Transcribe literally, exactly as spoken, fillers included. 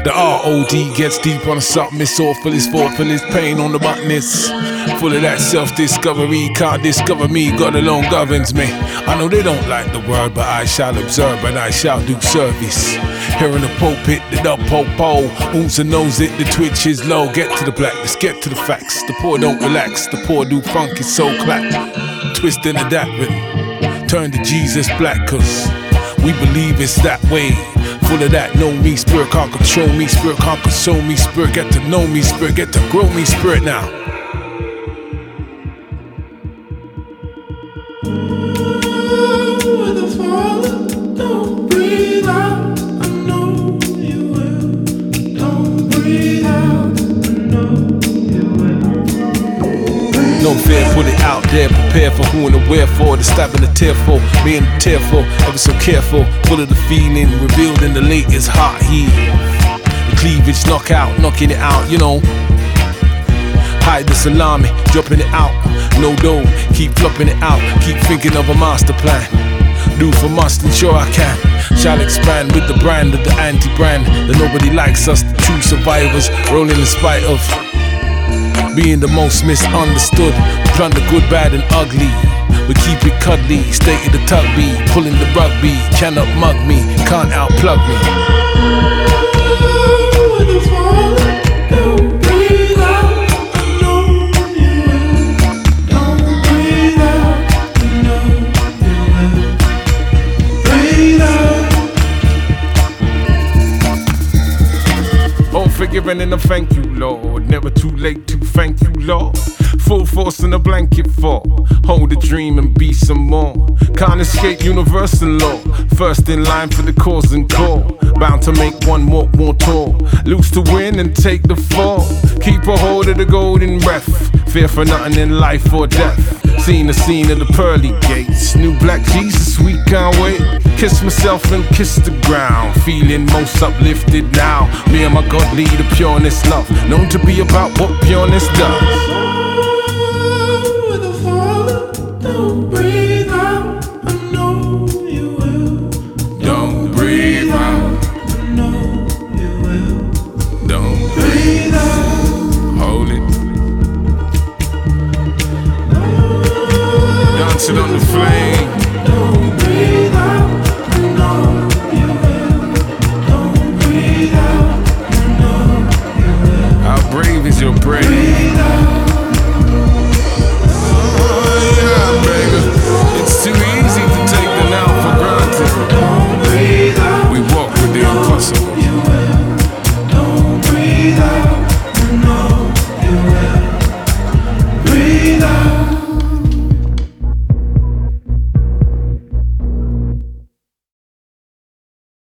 The R O D gets deep on something, it's awful, it's thoughtful, it's pain on the button, it's full of that self-discovery. Can't discover me, God alone governs me. I know they don't like the word, but I shall observe and I shall do service. Here in the pulpit, the dub po-po, whom's knows it, the twitch is low. Get to the black, let's get to the facts. The poor don't relax, the poor do funky soul clap. Twist into that rhythm, turn to Jesus black, cause we believe it's that way. Full of that know me, spirit can't control me, spirit can't console me, spirit get to know me, spirit get to grow me, spirit now. With the falling, don't breathe out, I know you will. Don't breathe out, I know you will. No fear, put it out there, prepare for who and the wherefore. The stabbing, the tearful, me and the tearful, ever so careful, full of the feeling, revealed in the latest hot heat. The cleavage, knock out, knocking it out, you know. Hide the salami, dropping it out, no dough, keep flopping it out, keep thinking of a master plan. Do for must, and sure I can. Shall expand with the brand of the anti-brand. That nobody likes us, the true survivors, rolling in spite of being the most misunderstood. We plunder good, bad and ugly. We keep it cuddly, state of the tugby, pulling the rugby. Cannot mug me, can't outplug me. With the falling, don't breathe out, I know you will. Don't breathe out, I know you will. Breathe out. All forgiven and a thank you, Lord. Never too late to thank you, Lord. Full force in a blanket for hold a dream and be some more. Can't escape universal law. First in line for the cause and call. Bound to make one more, more tall. Lose to win and take the fall. Keep a hold of the golden breath. Fear for nothing in life or death. Seen the scene of the pearly gates. New black Jesus, we can't wait. Kiss myself and kiss the ground. Feeling most uplifted now. Me and my God lead a pureness love. Known to be about what pureness does. With the falling, don't breathe out, I know you will. Don't breathe out. I know you will. Don't Breathe out. hold it. Dancing on the flame. Don't breathe out, I know you will. Don't breathe out, I know you will. How brave is your brain? Breathe out.